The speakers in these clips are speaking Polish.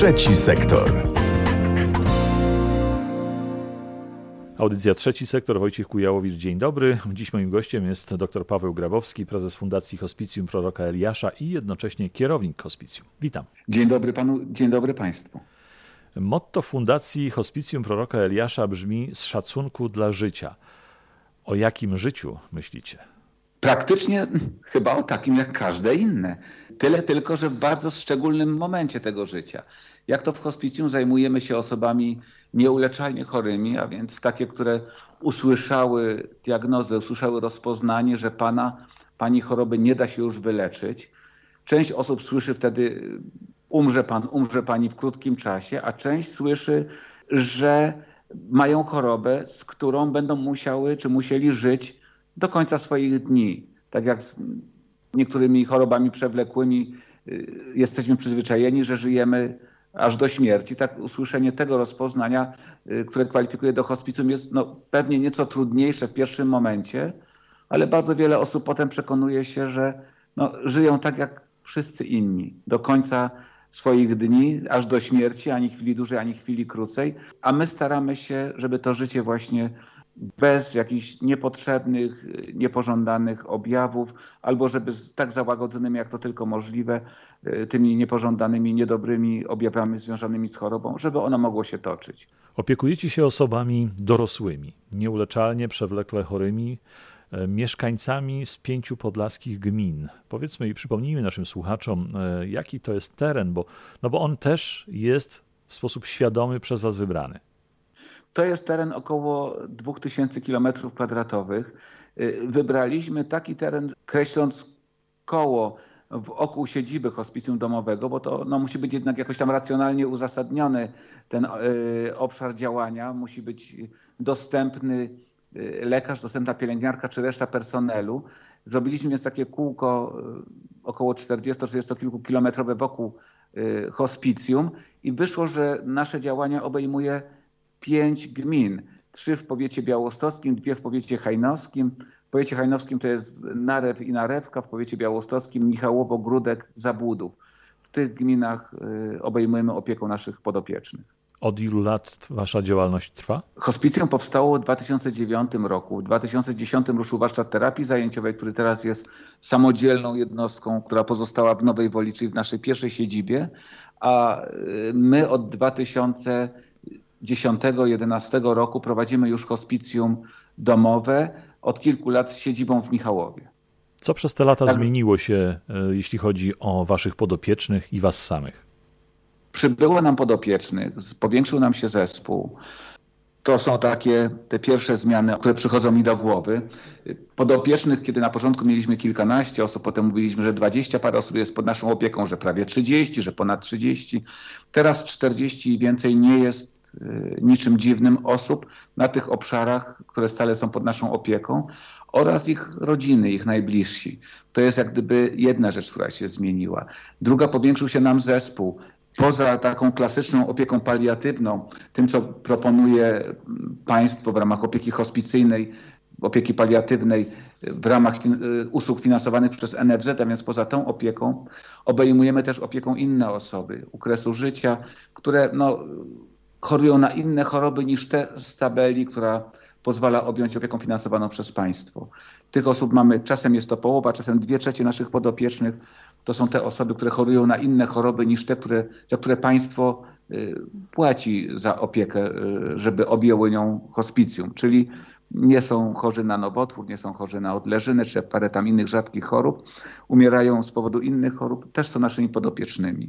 Trzeci sektor. Audycja Trzeci Sektor, Wojciech Kujałowicz, dzień dobry. Dziś moim gościem jest dr Paweł Grabowski, prezes Fundacji Hospicjum Proroka Eliasza i jednocześnie kierownik hospicjum. Witam. Dzień dobry panu, dzień dobry państwu. Motto Fundacji Hospicjum Proroka Eliasza brzmi: z szacunku dla życia. O jakim życiu myślicie? Praktycznie chyba o takim jak każde inne. Tyle tylko, że w bardzo szczególnym momencie tego życia. Jak to w hospicjum zajmujemy się osobami nieuleczalnie chorymi, a więc takie, które usłyszały diagnozę, usłyszały rozpoznanie, że pani choroby nie da się już wyleczyć. Część osób słyszy wtedy: umrze pan, umrze pani w krótkim czasie, a część słyszy, że mają chorobę, z którą będą musieli żyć do końca swoich dni. Tak jak z niektórymi chorobami przewlekłymi jesteśmy przyzwyczajeni, że żyjemy aż do śmierci. Tak usłyszenie tego rozpoznania, które kwalifikuje do hospicjum, jest pewnie nieco trudniejsze w pierwszym momencie, ale bardzo wiele osób potem przekonuje się, że żyją tak jak wszyscy inni do końca swoich dni, aż do śmierci, ani chwili dłużej, ani chwili krócej, a my staramy się, żeby to życie właśnie bez jakichś niepotrzebnych, niepożądanych objawów, albo żeby z tak załagodzonymi, jak to tylko możliwe, tymi niepożądanymi, niedobrymi objawami związanymi z chorobą, żeby ono mogło się toczyć. Opiekujecie się osobami dorosłymi, nieuleczalnie, przewlekle chorymi, mieszkańcami z 5 podlaskich gmin. Powiedzmy i przypomnijmy naszym słuchaczom, jaki to jest teren, bo on też jest w sposób świadomy przez was wybrany. To jest teren około 2000 km². Wybraliśmy taki teren, kreśląc koło wokół siedziby hospicjum domowego, bo to musi być jednak jakoś tam racjonalnie uzasadniony ten obszar działania. Musi być dostępny lekarz, dostępna pielęgniarka czy reszta personelu. Zrobiliśmy więc takie kółko około 40-40 kilku kilometrowe wokół hospicjum i wyszło, że nasze działania obejmuje 5 gmin. 3 w powiecie białostockim, 2 w powiecie hajnowskim. W powiecie hajnowskim to jest Narew i Narewka, w powiecie białostockim Michałowo, Gródek, Zabłudów. W tych gminach obejmujemy opieką naszych podopiecznych. Od ilu lat wasza działalność trwa? Hospicjum powstało w 2009 roku. W 2010 ruszył warsztat terapii zajęciowej, który teraz jest samodzielną jednostką, która pozostała w Nowej Woli, czyli w naszej pierwszej siedzibie, a my od 2010-2011 roku prowadzimy już hospicjum domowe, od kilku lat z siedzibą w Michałowie. Co przez te lata zmieniło się, jeśli chodzi o waszych podopiecznych i was samych? Przybyło nam podopiecznych, powiększył nam się zespół. To są te pierwsze zmiany, które przychodzą mi do głowy. Podopiecznych, kiedy na początku mieliśmy kilkanaście osób, potem mówiliśmy, że 20 parę osób jest pod naszą opieką, że prawie 30, że ponad 30. Teraz 40 i więcej nie jest niczym dziwnym osób na tych obszarach, które stale są pod naszą opieką, oraz ich rodziny, ich najbliżsi. To jest jak gdyby jedna rzecz, która się zmieniła. Druga, powiększył się nam zespół. Poza taką klasyczną opieką paliatywną, tym co proponuje państwo w ramach opieki hospicyjnej, opieki paliatywnej, w ramach usług finansowanych przez NFZ, a więc poza tą opieką obejmujemy też opieką inne osoby u kresu życia, które chorują na inne choroby niż te z tabeli, która pozwala objąć opieką finansowaną przez państwo. Tych osób mamy, czasem jest to połowa, czasem 2/3 naszych podopiecznych. To są te osoby, które chorują na inne choroby niż te, za które państwo płaci za opiekę, żeby objęły nią hospicjum. Czyli nie są chorzy na nowotwór, nie są chorzy na odleżynę, czy parę tam innych rzadkich chorób. Umierają z powodu innych chorób, też są naszymi podopiecznymi.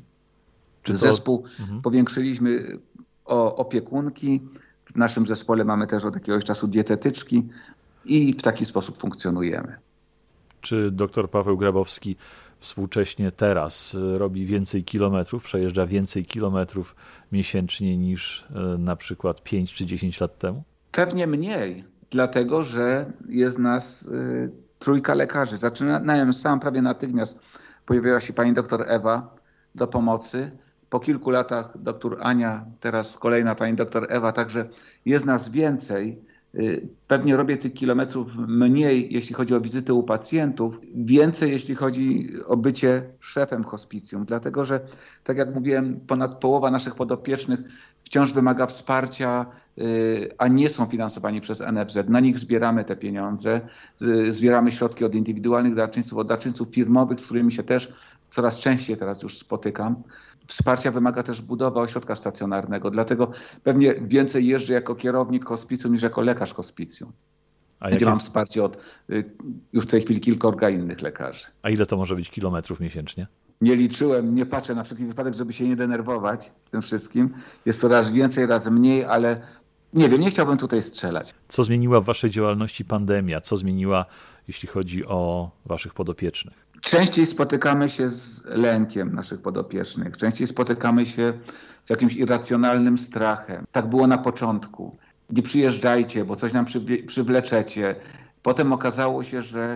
Zespół powiększyliśmy o opiekunki. W naszym zespole mamy też od jakiegoś czasu dietetyczki i w taki sposób funkcjonujemy. Czy dr Paweł Grabowski współcześnie teraz robi więcej kilometrów, przejeżdża więcej kilometrów miesięcznie niż na przykład 5 czy 10 lat temu? Pewnie mniej, dlatego że jest nas 3 lekarzy. Zaczynałem sam prawie natychmiast. Pojawiła się pani doktor Ewa do pomocy. Po kilku latach doktor Ania, teraz kolejna pani doktor Ewa, także jest nas więcej. Pewnie robię tych kilometrów mniej, jeśli chodzi o wizyty u pacjentów, więcej, jeśli chodzi o bycie szefem hospicjum, dlatego że, tak jak mówiłem, ponad połowa naszych podopiecznych wciąż wymaga wsparcia, a nie są finansowani przez NFZ. Na nich zbieramy te pieniądze, zbieramy środki od indywidualnych darczyńców, od darczyńców firmowych, z którymi się też coraz częściej teraz już spotykam. Wsparcia wymaga też budowa ośrodka stacjonarnego, dlatego pewnie więcej jeżdżę jako kierownik hospicjum niż jako lekarz hospicjum. Gdzie mam wsparcie od już w tej chwili kilkorga innych lekarzy. A ile to może być kilometrów miesięcznie? Nie liczyłem, nie patrzę na wszelki wypadek, żeby się nie denerwować z tym wszystkim. Jest to raz więcej, raz mniej, ale nie wiem, nie chciałbym tutaj strzelać. Co zmieniła w waszej działalności pandemia? Co zmieniła, jeśli chodzi o waszych podopiecznych? Częściej spotykamy się z lękiem naszych podopiecznych. Częściej spotykamy się z jakimś irracjonalnym strachem. Tak było na początku. Nie przyjeżdżajcie, bo coś nam przywleczecie. Potem okazało się, że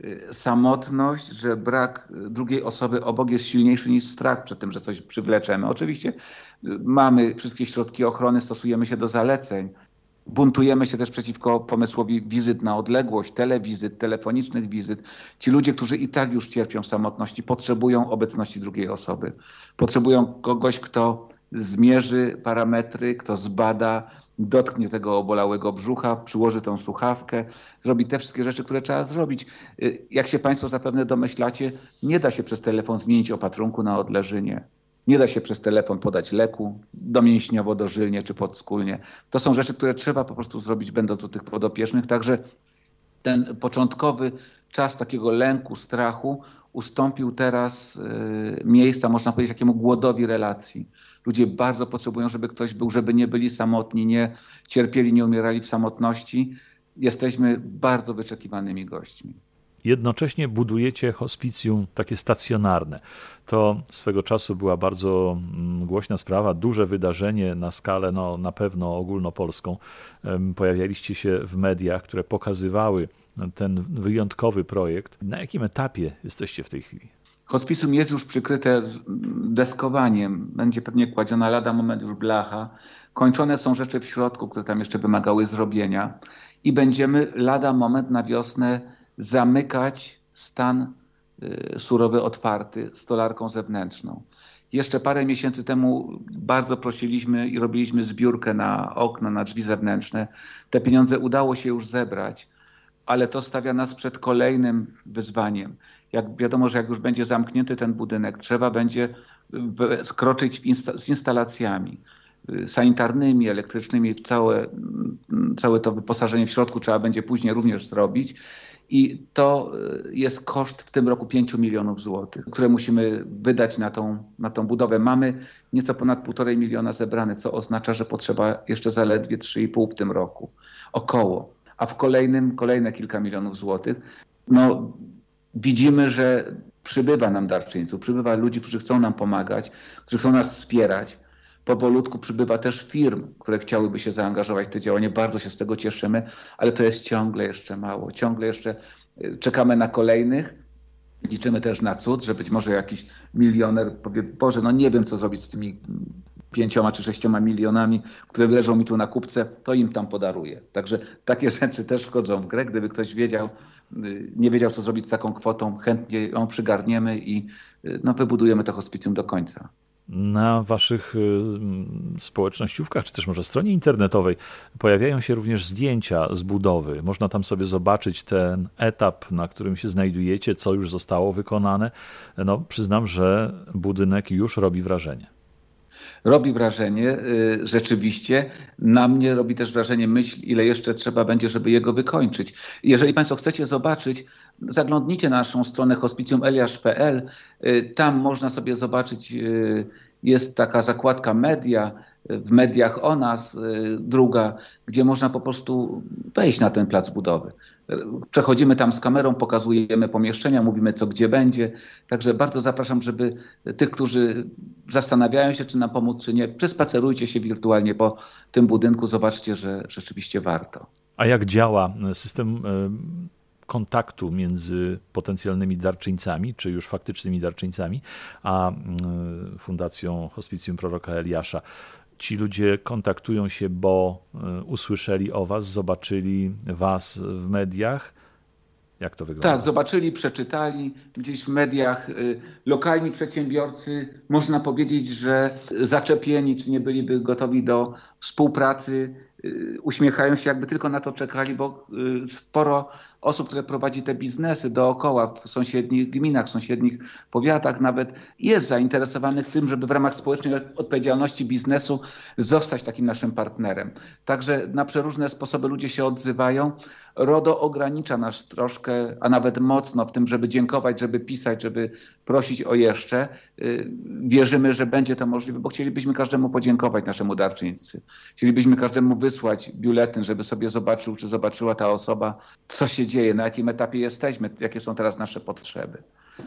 samotność, że brak drugiej osoby obok jest silniejszy niż strach przed tym, że coś przywleczemy. Oczywiście mamy wszystkie środki ochrony, stosujemy się do zaleceń. Buntujemy się też przeciwko pomysłowi wizyt na odległość, telewizyt, telefonicznych wizyt. Ci ludzie, którzy i tak już cierpią w samotności, potrzebują obecności drugiej osoby. Potrzebują kogoś, kto zmierzy parametry, kto zbada, dotknie tego obolałego brzucha, przyłoży tą słuchawkę, zrobi te wszystkie rzeczy, które trzeba zrobić. Jak się Państwo zapewne domyślacie, nie da się przez telefon zmienić opatrunku na odleżynie. Nie da się przez telefon podać leku domięśniowo, dożylnie czy podskórnie. To są rzeczy, które trzeba po prostu zrobić, będąc u tych podopiecznych. Także ten początkowy czas takiego lęku, strachu ustąpił teraz miejsca, można powiedzieć, takiemu głodowi relacji. Ludzie bardzo potrzebują, żeby ktoś był, żeby nie byli samotni, nie cierpieli, nie umierali w samotności. Jesteśmy bardzo wyczekiwanymi gośćmi. Jednocześnie budujecie hospicjum takie stacjonarne. To swego czasu była bardzo głośna sprawa, duże wydarzenie na skalę na pewno ogólnopolską. Pojawialiście się w mediach, które pokazywały ten wyjątkowy projekt. Na jakim etapie jesteście w tej chwili? Hospicjum jest już przykryte deskowaniem. Będzie pewnie kładziona lada moment już blacha. Kończone są rzeczy w środku, które tam jeszcze wymagały zrobienia. I będziemy lada moment na wiosnę zamykać stan surowy otwarty stolarką zewnętrzną. Jeszcze parę miesięcy temu bardzo prosiliśmy i robiliśmy zbiórkę na okna, na drzwi zewnętrzne. Te pieniądze udało się już zebrać, ale to stawia nas przed kolejnym wyzwaniem. Jak wiadomo, że jak już będzie zamknięty ten budynek, trzeba będzie skroczyć z instalacjami sanitarnymi, elektrycznymi, całe to wyposażenie w środku trzeba będzie później również zrobić. I to jest koszt w tym roku 5 milionów złotych, które musimy wydać na tą budowę. Mamy nieco ponad 1,5 miliona zebrane, co oznacza, że potrzeba jeszcze zaledwie 3,5 w tym roku. Około. A w kolejne kilka milionów złotych. No, widzimy, że przybywa nam darczyńców, przybywa ludzi, którzy chcą nam pomagać, którzy chcą nas wspierać. Powolutku przybywa też firm, które chciałyby się zaangażować w te działanie. Bardzo się z tego cieszymy, ale to jest ciągle jeszcze mało. Ciągle jeszcze czekamy na kolejnych. Liczymy też na cud, że być może jakiś milioner powie, Boże, no nie wiem, co zrobić z tymi 5 czy 6 milionami, które leżą mi tu na kupce, to im tam podaruję. Także takie rzeczy też wchodzą w grę. Gdyby ktoś nie wiedział, co zrobić z taką kwotą, chętnie ją przygarniemy i wybudujemy to hospicjum do końca. Na waszych społecznościówkach, czy też może stronie internetowej pojawiają się również zdjęcia z budowy. Można tam sobie zobaczyć ten etap, na którym się znajdujecie, co już zostało wykonane. No, przyznam, że budynek już robi wrażenie. Robi wrażenie, rzeczywiście. Na mnie robi też wrażenie myśl, ile jeszcze trzeba będzie, żeby jego wykończyć. Jeżeli Państwo chcecie zobaczyć, zaglądnijcie na naszą stronę hospicjumeliasz.pl. Tam można sobie zobaczyć, jest taka zakładka media, w mediach o nas, druga, gdzie można po prostu wejść na ten plac budowy. Przechodzimy tam z kamerą, pokazujemy pomieszczenia, mówimy co gdzie będzie. Także bardzo zapraszam, żeby tych, którzy zastanawiają się, czy nam pomóc, czy nie, przespacerujcie się wirtualnie po tym budynku, zobaczcie, że rzeczywiście warto. A jak działa system kontaktu między potencjalnymi darczyńcami, czy już faktycznymi darczyńcami, a Fundacją Hospicjum Proroka Eliasza? Ci ludzie kontaktują się, bo usłyszeli o was, zobaczyli was w mediach. Jak to wygląda? Tak, zobaczyli, przeczytali gdzieś w mediach. Lokalni przedsiębiorcy, można powiedzieć, że zaczepieni, czy nie byliby gotowi do współpracy, uśmiechają się, jakby tylko na to czekali, bo sporo osób, które prowadzi te biznesy dookoła, w sąsiednich gminach, w sąsiednich powiatach nawet, jest zainteresowanych tym, żeby w ramach społecznej odpowiedzialności biznesu zostać takim naszym partnerem. Także na przeróżne sposoby ludzie się odzywają. RODO ogranicza nas troszkę, a nawet mocno w tym, żeby dziękować, żeby pisać, żeby prosić o jeszcze. Wierzymy, że będzie to możliwe, bo chcielibyśmy każdemu podziękować, naszemu darczyńcy. Chcielibyśmy każdemu wysłać biuletyn, żeby sobie zobaczył, czy zobaczyła ta osoba, co się dzieje, na jakim etapie jesteśmy, jakie są teraz nasze potrzeby.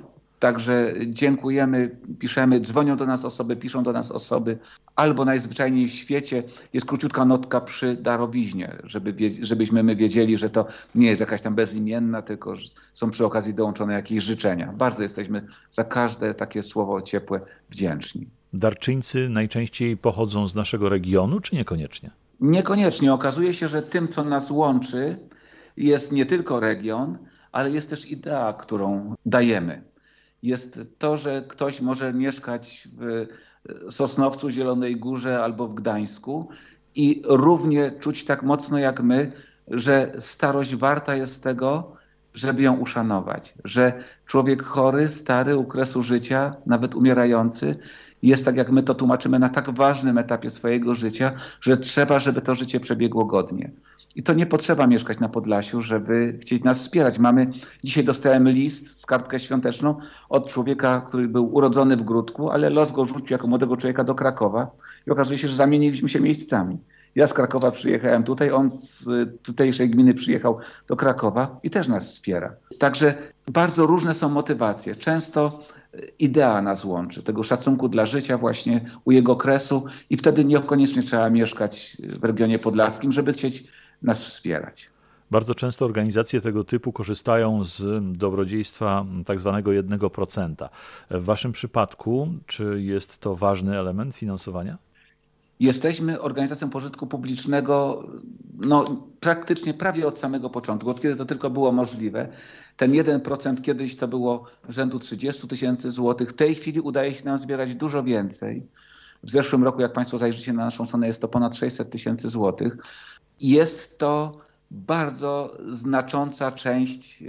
Także dziękujemy, piszemy, dzwonią do nas osoby, piszą do nas osoby, albo najzwyczajniej w świecie jest króciutka notka przy darowiźnie, żebyśmy my wiedzieli, że to nie jest jakaś tam bezimienna, tylko są przy okazji dołączone jakieś życzenia. Bardzo jesteśmy za każde takie słowo ciepłe wdzięczni. Darczyńcy najczęściej pochodzą z naszego regionu, czy niekoniecznie? Niekoniecznie. Okazuje się, że tym, co nas łączy, jest nie tylko region, ale jest też idea, którą dajemy. Jest to, że ktoś może mieszkać w Sosnowcu, Zielonej Górze albo w Gdańsku i równie czuć tak mocno jak my, że starość warta jest tego, żeby ją uszanować. Że człowiek chory, stary, u kresu życia, nawet umierający, jest, tak jak my to tłumaczymy, na tak ważnym etapie swojego życia, że trzeba, żeby to życie przebiegło godnie. I to nie potrzeba mieszkać na Podlasiu, żeby chcieć nas wspierać. Dzisiaj dostałem list z kartkę świąteczną od człowieka, który był urodzony w Gródku, ale los go rzucił jako młodego człowieka do Krakowa i okazuje się, że zamieniliśmy się miejscami. Ja z Krakowa przyjechałem tutaj, on z tutejszej gminy przyjechał do Krakowa i też nas wspiera. Także bardzo różne są motywacje. Często idea nas łączy, tego szacunku dla życia właśnie u jego kresu i wtedy niekoniecznie trzeba mieszkać w regionie podlaskim, żeby chcieć nas wspierać. Bardzo często organizacje tego typu korzystają z dobrodziejstwa tak zwanego 1%. W waszym przypadku, czy jest to ważny element finansowania? Jesteśmy organizacją pożytku publicznego praktycznie prawie od samego początku, od kiedy to tylko było możliwe. Ten 1% kiedyś to było rzędu 30 000 złotych. W tej chwili udaje się nam zbierać dużo więcej. W zeszłym roku, jak Państwo zajrzycie na naszą stronę, jest to ponad 600 000 złotych. Jest to bardzo znacząca część.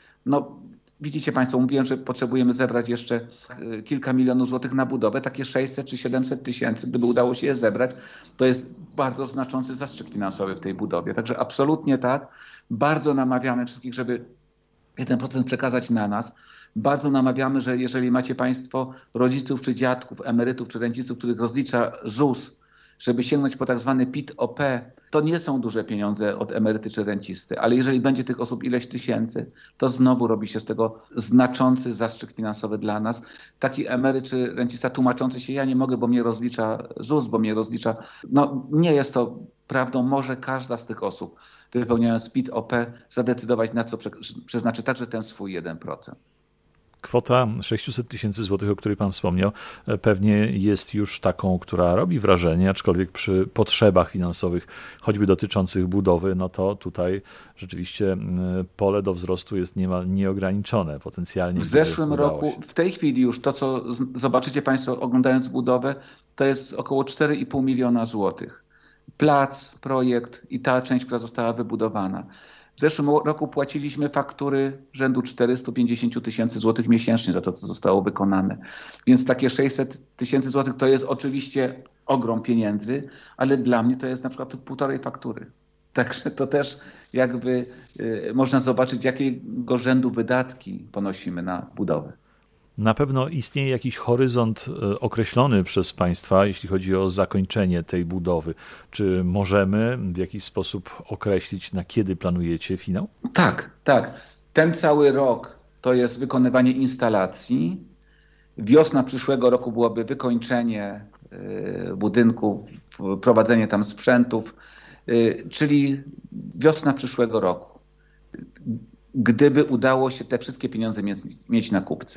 Widzicie Państwo, mówiłem, że potrzebujemy zebrać jeszcze kilka milionów złotych na budowę. Takie 600 czy 700 tysięcy, gdyby udało się je zebrać, to jest bardzo znaczący zastrzyk finansowy w tej budowie. Także absolutnie tak. Bardzo namawiamy wszystkich, żeby 1% przekazać na nas. Bardzo namawiamy, że jeżeli macie Państwo rodziców czy dziadków, emerytów czy rencistów, których rozlicza ZUS, żeby sięgnąć po tak zwany PIT-OP, to nie są duże pieniądze od emeryty czy rencisty, ale jeżeli będzie tych osób ileś tysięcy, to znowu robi się z tego znaczący zastrzyk finansowy dla nas. Taki emeryt czy rencista tłumaczący się, ja nie mogę, bo mnie rozlicza ZUS, bo mnie rozlicza... nie jest to prawdą. Może każda z tych osób, wypełniając PIT-OP, zadecydować, na co przeznaczy także ten swój 1%. Kwota 600 000 złotych, o której Pan wspomniał, pewnie jest już taką, która robi wrażenie, aczkolwiek przy potrzebach finansowych, choćby dotyczących budowy, to tutaj rzeczywiście pole do wzrostu jest niemal nieograniczone potencjalnie. W zeszłym roku, w tej chwili już to, co zobaczycie Państwo oglądając budowę, to jest około 4,5 miliona złotych. Plac, projekt i ta część, która została wybudowana. W zeszłym roku płaciliśmy faktury rzędu 450 000 złotych miesięcznie za to, co zostało wykonane. Więc takie 600 000 złotych to jest oczywiście ogrom pieniędzy, ale dla mnie to jest na przykład 1,5 faktury. Także to też jakby można zobaczyć, jakiego rzędu wydatki ponosimy na budowę. Na pewno istnieje jakiś horyzont określony przez Państwa, jeśli chodzi o zakończenie tej budowy. Czy możemy w jakiś sposób określić, na kiedy planujecie finał? Tak. Ten cały rok to jest wykonywanie instalacji. Wiosna przyszłego roku byłoby wykończenie budynku, prowadzenie tam sprzętów, czyli wiosna przyszłego roku. Gdyby udało się te wszystkie pieniądze mieć na kupce.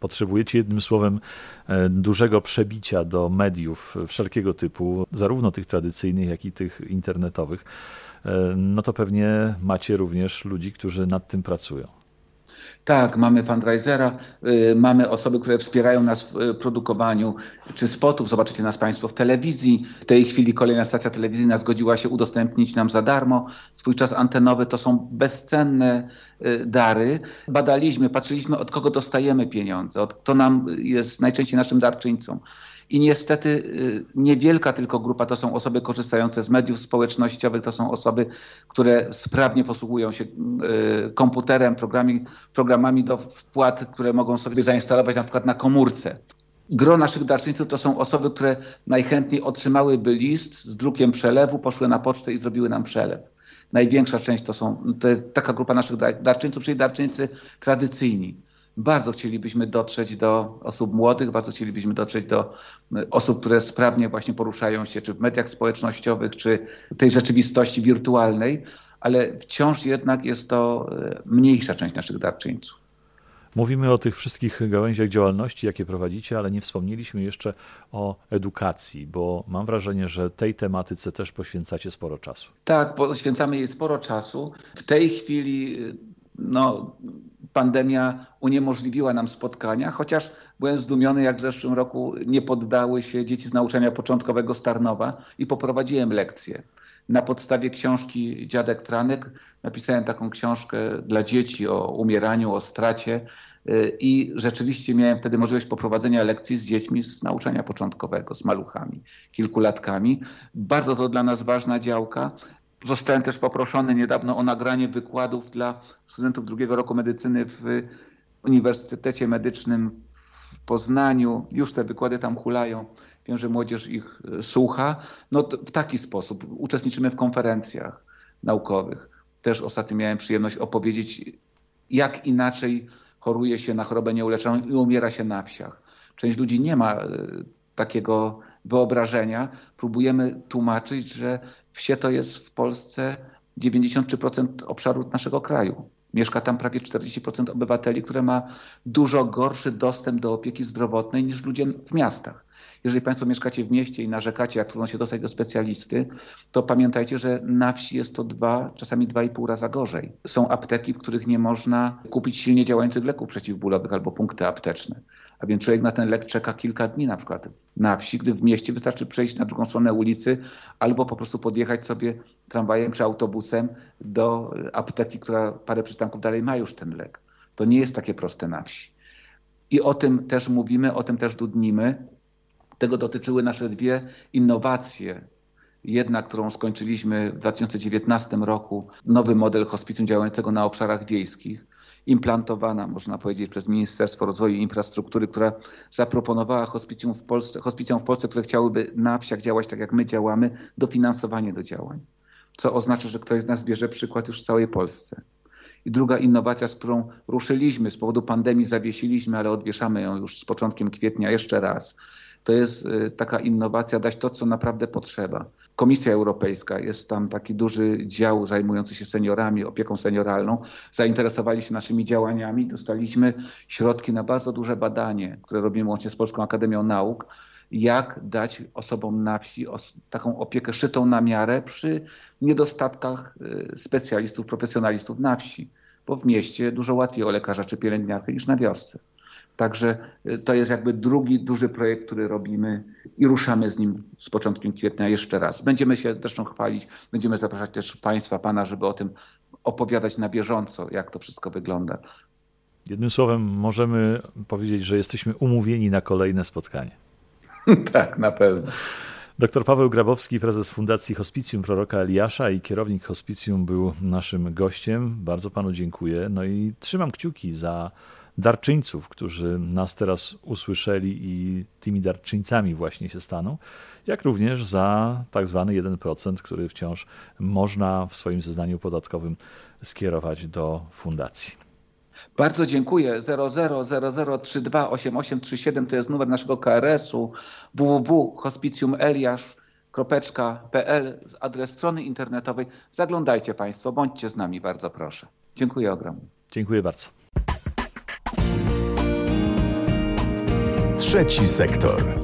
Potrzebujecie jednym słowem dużego przebicia do mediów wszelkiego typu, zarówno tych tradycyjnych, jak i tych internetowych. No to pewnie macie również ludzi, którzy nad tym pracują. Tak, mamy fundraisera, mamy osoby, które wspierają nas w produkowaniu czy spotów. Zobaczycie nas Państwo w telewizji. W tej chwili kolejna stacja telewizyjna zgodziła się udostępnić nam za darmo swój czas antenowy. To są bezcenne dary. Badaliśmy, patrzyliśmy, od kogo dostajemy pieniądze, kto nam jest najczęściej naszym darczyńcą. I niestety niewielka tylko grupa to są osoby korzystające z mediów społecznościowych, to są osoby, które sprawnie posługują się komputerem, programami do wpłat, które mogą sobie zainstalować na przykład na komórce. Gro naszych darczyńców to są osoby, które najchętniej otrzymałyby list z drukiem przelewu, poszły na pocztę i zrobiły nam przelew. Największa część to jest taka grupa naszych darczyńców, czyli darczyńcy tradycyjni. Bardzo chcielibyśmy dotrzeć do osób młodych, bardzo chcielibyśmy dotrzeć do osób, które sprawnie właśnie poruszają się czy w mediach społecznościowych, czy w tej rzeczywistości wirtualnej, ale wciąż jednak jest to mniejsza część naszych darczyńców. Mówimy o tych wszystkich gałęziach działalności, jakie prowadzicie, ale nie wspomnieliśmy jeszcze o edukacji, bo mam wrażenie, że tej tematyce też poświęcacie sporo czasu. Tak, poświęcamy jej sporo czasu. W tej chwili pandemia uniemożliwiła nam spotkania, chociaż byłem zdumiony, jak w zeszłym roku nie poddały się dzieci z nauczania początkowego z Tarnowa i poprowadziłem lekcje. Na podstawie książki Dziadek Franek napisałem taką książkę dla dzieci o umieraniu, o stracie i rzeczywiście miałem wtedy możliwość poprowadzenia lekcji z dziećmi z nauczania początkowego, z maluchami, kilkulatkami. Bardzo to dla nas ważna działka. Zostałem też poproszony niedawno o nagranie wykładów dla studentów drugiego roku medycyny w Uniwersytecie Medycznym w Poznaniu. Już te wykłady tam hulają. Wiem, że młodzież ich słucha. W taki sposób uczestniczymy w konferencjach naukowych. Też ostatnio miałem przyjemność opowiedzieć, jak inaczej choruje się na chorobę nieuleczoną i umiera się na wsiach. Część ludzi nie ma takiego wyobrażenia. Próbujemy tłumaczyć, że wsie to jest w Polsce 93% obszaru naszego kraju. Mieszka tam prawie 40% obywateli, które ma dużo gorszy dostęp do opieki zdrowotnej niż ludzie w miastach. Jeżeli Państwo mieszkacie w mieście i narzekacie, jak trudno się dostać do specjalisty, to pamiętajcie, że na wsi jest to 2, czasami 2,5 raza gorzej. Są apteki, w których nie można kupić silnie działających leków przeciwbólowych albo punkty apteczne. A więc człowiek na ten lek czeka kilka dni na przykład na wsi, gdy w mieście wystarczy przejść na drugą stronę ulicy albo po prostu podjechać sobie tramwajem czy autobusem do apteki, która parę przystanków dalej ma już ten lek. To nie jest takie proste na wsi. I o tym też mówimy, o tym też dudnimy. Tego dotyczyły nasze 2 innowacje. Jedna, którą skończyliśmy w 2019 roku, nowy model hospicjum działającego na obszarach wiejskich, implantowana, można powiedzieć, przez Ministerstwo Rozwoju i Infrastruktury, która zaproponowała hospicjom w Polsce, które chciałyby na wsiach działać tak jak my działamy, dofinansowanie do działań. Co oznacza, że ktoś z nas bierze przykład już w całej Polsce. I druga innowacja, z którą ruszyliśmy, z powodu pandemii zawiesiliśmy, ale odwieszamy ją już z początkiem kwietnia jeszcze raz. To jest taka innowacja, dać to, co naprawdę potrzeba. Komisja Europejska, jest tam taki duży dział zajmujący się seniorami, opieką senioralną. Zainteresowali się naszymi działaniami, dostaliśmy środki na bardzo duże badanie, które robimy łącznie z Polską Akademią Nauk, jak dać osobom na wsi taką opiekę szytą na miarę przy niedostatkach specjalistów, profesjonalistów na wsi, bo w mieście dużo łatwiej o lekarza czy pielęgniarkę niż na wiosce. Także to jest jakby drugi duży projekt, który robimy i ruszamy z nim z początkiem kwietnia jeszcze raz. Będziemy się zresztą chwalić, będziemy zapraszać też Państwa, Pana, żeby o tym opowiadać na bieżąco, jak to wszystko wygląda. Jednym słowem możemy powiedzieć, że jesteśmy umówieni na kolejne spotkanie. Tak, na pewno. Dr Paweł Grabowski, prezes Fundacji Hospicjum Proroka Eliasza i kierownik hospicjum, był naszym gościem. Bardzo Panu dziękuję. No i trzymam kciuki za darczyńców, którzy nas teraz usłyszeli i tymi darczyńcami właśnie się staną, jak również za tak zwany 1%, który wciąż można w swoim zeznaniu podatkowym skierować do fundacji. Bardzo dziękuję. 0000328837 to jest numer naszego KRS-u, www.hospicjumeliasz.pl, adres strony internetowej. Zaglądajcie Państwo, bądźcie z nami, bardzo proszę. Dziękuję ogromnie. Dziękuję bardzo. Trzeci sektor.